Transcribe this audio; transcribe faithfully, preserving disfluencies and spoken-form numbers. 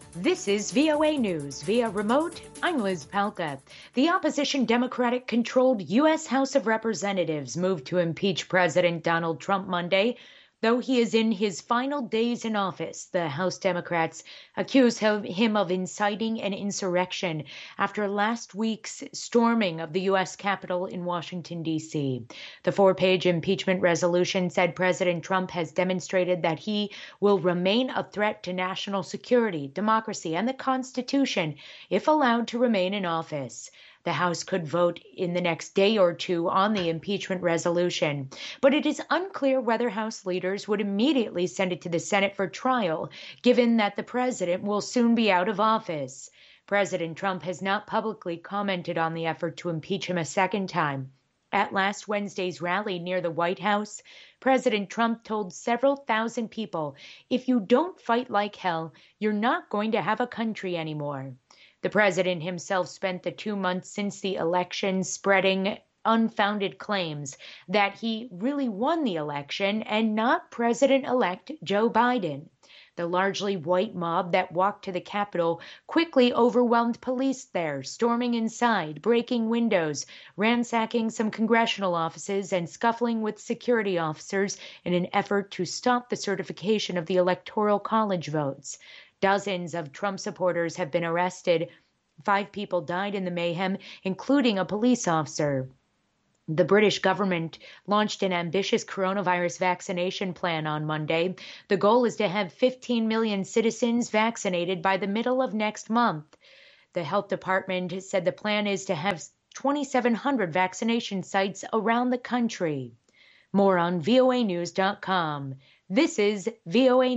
This is V O A News via remote. I'm Liz Palka. The opposition Democratic-controlled U S House of Representatives moved to impeach President Donald Trump Monday. Though he is in his final days in office, the House Democrats accuse him of inciting an insurrection after last week's storming of the U S Capitol in Washington, D C. The four-page impeachment resolution said President Trump has demonstrated that he will remain a threat to national security, democracy, and the Constitution if allowed to remain in office. The House could vote in the next day or two on the impeachment resolution, but it is unclear whether House leaders would immediately send it to the Senate for trial, given that the president will soon be out of office. President Trump has not publicly commented on the effort to impeach him a second time. At last Wednesday's rally near the White House, President Trump told several thousand people, "If you don't fight like hell, you're not going to have a country anymore." The president himself spent the two months since the election spreading unfounded claims that he really won the election and not President-elect Joe Biden. The largely white mob that walked to the Capitol quickly overwhelmed police there, storming inside, breaking windows, ransacking some congressional offices, and scuffling with security officers in an effort to stop the certification of the Electoral College votes. Dozens of Trump supporters have been arrested. Five people died in the mayhem, including a police officer. The British government launched an ambitious coronavirus vaccination plan on Monday. The goal is to have fifteen million citizens vaccinated by the middle of next month. The health department said the plan is to have twenty-seven hundred vaccination sites around the country. More on V O A news dot com. This is V O A